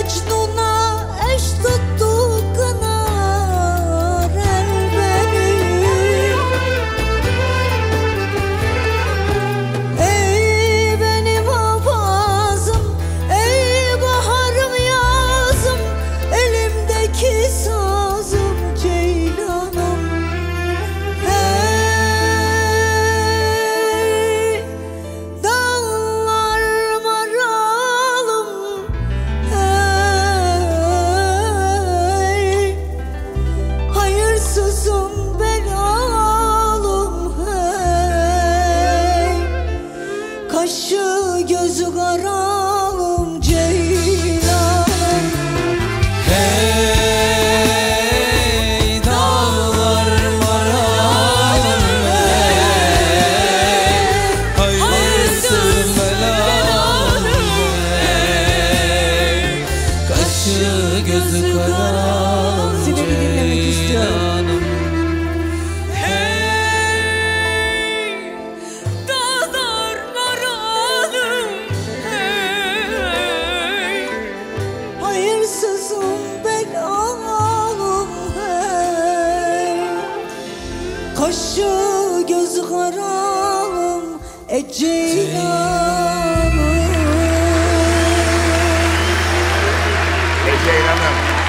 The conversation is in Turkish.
Mecnun'a eş tuttu kınar el beni. Ey benim avazım, ey baharım yazım, elimdeki sazım ceylanım. Hey dağlar maralım, hey hayırsızım belalım, hey kaşı gözü karalım ceylanım. Hey dağlar maralım, hey hayırsız belalım, hey kaşı gözü karalım Seni bir dinlemek istiyorum. ceylanım. Hey dağlar maralım, hey Hayırsızım belalım, hey kaşı gözü karalım ceylanım.